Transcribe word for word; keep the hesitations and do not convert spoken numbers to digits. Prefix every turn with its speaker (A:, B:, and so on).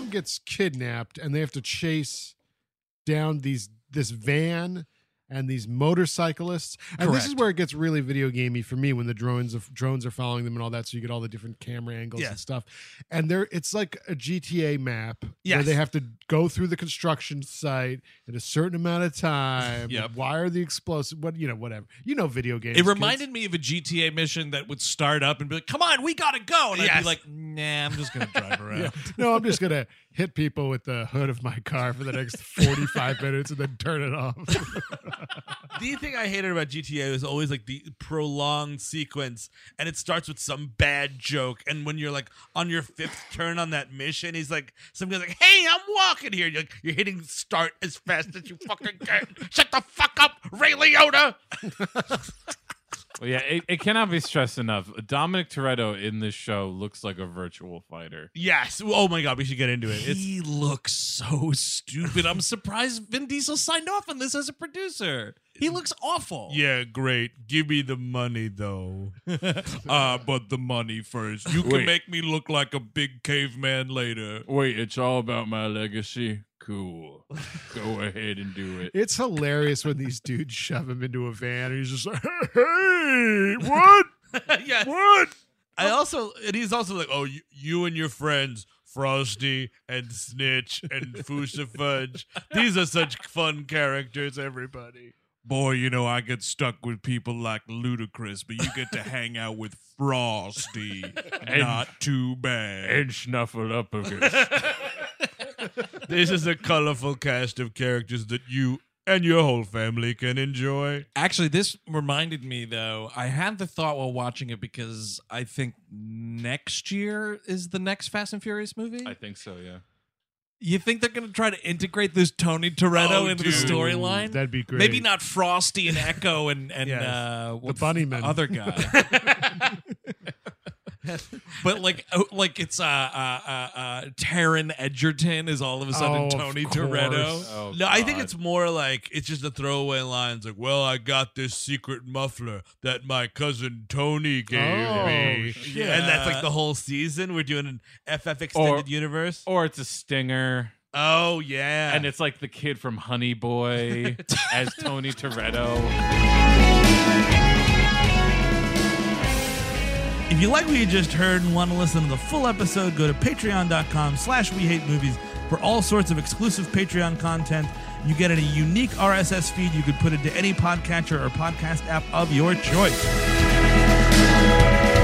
A: someone gets kidnapped and they have to chase down these this van and these motorcyclists. And
B: Correct.
A: this is where it gets really video gamey for me when the drones of drones are following them and all that. So you get all the different camera angles
B: Yeah.
A: and stuff. And there, it's like a G T A map where
B: Yes.
A: they have to go through the construction site in a certain amount of time.
C: Yep.
A: Wire the explosive, what you know, whatever. You know, video games.
C: It reminded me of a G T A mission that would start up and be like, come on, we gotta go. And I'd
B: Yes.
C: be like, nah, I'm just gonna drive around.
A: Yeah. No, I'm just gonna hit people with the hood of my car for the next forty-five minutes and then turn it off.
B: The thing I hated about G T A was always like the prolonged sequence, and it starts with some bad joke. And when you're like on your fifth turn on that mission, he's like, some guy's like, "Hey, I'm walking here." You're, like, you're hitting start as fast as you fucking can. Shut the fuck up, Ray Liotta.
D: Well, yeah, it, it cannot be stressed enough. Dominic Toretto in this show looks like a virtual fighter.
B: Yes. Oh my god, we should get into it. It's
C: He looks so stupid. I'm surprised Vin Diesel signed off on this as a producer. He looks awful.
B: yeah, great. Give me the money though.
C: Uh, but the money first. You can
D: Wait.
C: make me look like a big caveman later.
D: Wait, it's all about my legacy? Cool. Go ahead and do it.
A: It's hilarious when these dudes shove him into a van and he's just like, hey, what?
B: yes.
A: What?
B: I also, and he's also like, oh, you, you and your friends, Frosty and Snitch and Fuchsia Fudge, these are such fun characters, everybody.
C: Boy, you know, I get stuck with people like Ludacris, but you get to hang out with Frosty. Not too bad.
D: And Snuffleupagus.
B: This is a colorful cast of characters that you and your whole family can enjoy.
C: Actually, this reminded me, though, I had the thought while watching it because I think next year is the next Fast and Furious movie.
D: I think so, yeah.
C: You think they're going to try to integrate this Tony Toretto
B: Oh,
C: into
B: dude.
C: the storyline?
A: That'd be great.
C: Maybe not Frosty and Echo and, and
B: Yes.
C: uh, what's
A: Bunnymen.
C: the other guy. But like, oh, like it's uh, uh, uh, uh, Taron Egerton is all of a sudden
A: Oh, of
C: Tony
A: course.
C: Toretto.
D: Oh,
B: No, I think
D: God.
B: it's more like it's just a throwaway line. It's like, well, I got this secret muffler that my cousin Tony gave
A: Oh,
B: me.
A: shit.
B: And that's like the whole season. We're doing an F F extended
D: Or-
B: universe.
D: Or it's a stinger.
B: Oh, yeah.
D: And it's like the kid from Honey Boy as Tony Toretto.
B: If you like what you just heard and want to listen to the full episode, go to patreon.com slash we hate movies for all sorts of exclusive Patreon content. You get a unique R S S feed you could put into any podcatcher or podcast app of your choice.